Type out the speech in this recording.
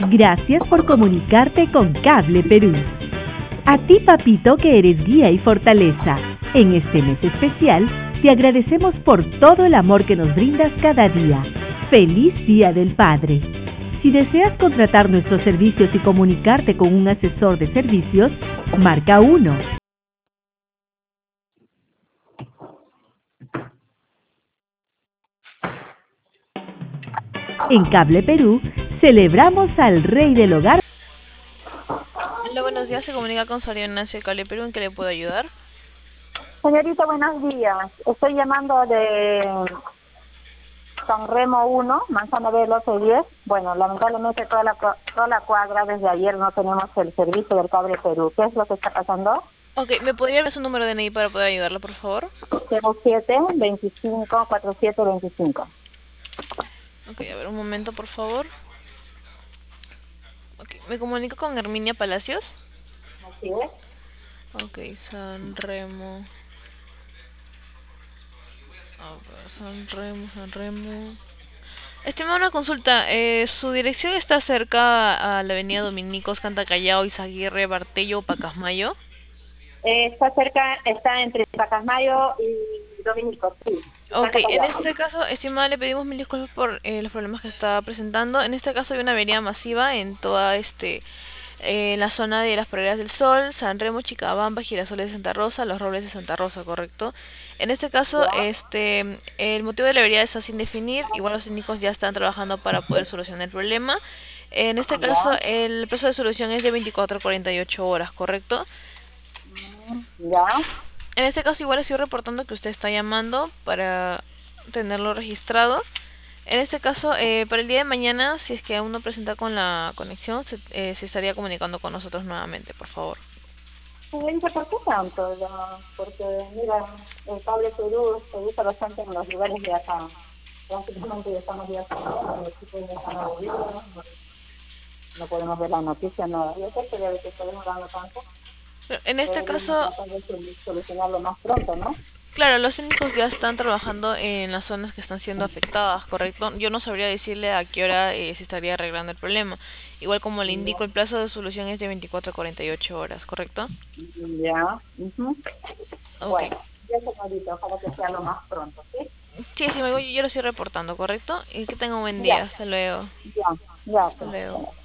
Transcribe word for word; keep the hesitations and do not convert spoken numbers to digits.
Gracias por comunicarte con Cable Perú. A ti, papito, que eres guía y fortaleza. En este mes especial, te agradecemos por todo el amor que nos brindas cada día. ¡Feliz Día del Padre! Si deseas contratar nuestros servicios y comunicarte con un asesor de servicios, marca uno. En Cable Perú, celebramos al Rey del Hogar. Hola, buenos días. Se comunica con Soria Ignacio de Cable Perú. ¿En qué le puedo ayudar? Señorita, buenos días. Estoy llamando de San Remo uno, Manzana B, lote diez. Bueno, lamentablemente toda la, toda la cuadra desde ayer no tenemos el servicio del Cable Perú. ¿Qué es lo que está pasando? Ok, ¿me podría dar su número de D N I para poder ayudarla, por favor? cero siete veinticinco cuarenta y siete veinticinco. Ok, a ver, un momento, por favor. Ok, ¿me comunico con Herminia Palacios? Así es. Ok, San Remo. A ver, San Remo, San Remo. Estimada, una consulta. Eh, ¿su dirección está cerca a la avenida Dominicos, Cantacallao, Izaguirre, Bartello, Pacasmayo? Eh, está cerca, está entre Pacasmayo y Dominico, sí. Ok, Está en callado. este caso, estimada, le pedimos mil disculpas por eh, los problemas que está presentando. En este caso hay una avería masiva en toda este eh, la zona de las Praderas del Sol, San Remo, Chicabamba, Girasoles de Santa Rosa, Los Robles de Santa Rosa, ¿correcto? En este caso, ¿Ya? este el motivo de la avería está sin definir. Igual los técnicos ya están trabajando para poder solucionar el problema. En este caso, ¿Ya? el plazo de solución es de veinticuatro a cuarenta y ocho horas, ¿correcto? ¿Ya? En este caso igual estoy reportando que usted está llamando para tenerlo registrado. En este caso, eh, para el día de mañana, si es que aún no presenta con la conexión, se, eh, se estaría comunicando con nosotros nuevamente, por favor. Señorita, ¿por qué tanto? Ya? Porque, mira, el Cable Perú se usa bastante en los lugares de acá. Prácticamente ya estamos ya saliendo, los chicos ya están aburridos, no, no podemos ver la noticia, no. Yo sé que debe que estar demorando tanto, Pero en este deberíamos caso, tratar de sol- solucionarlo más pronto, ¿no? claro, los técnicos ya están trabajando en las zonas que están siendo afectadas, ¿correcto? Yo no sabría decirle a qué hora eh, se estaría arreglando el problema. Igual como le Ya, indico, el plazo de solución es de veinticuatro a cuarenta y ocho horas, ¿correcto? ya. Ujú. Ok. Bueno, ya señorita, ojalá que sea lo más pronto, ¿sí? Sí, sí, me voy, yo lo estoy reportando, ¿correcto? Y que tenga un buen día. Ya, Hasta luego. ya, ya, Hasta pues. luego.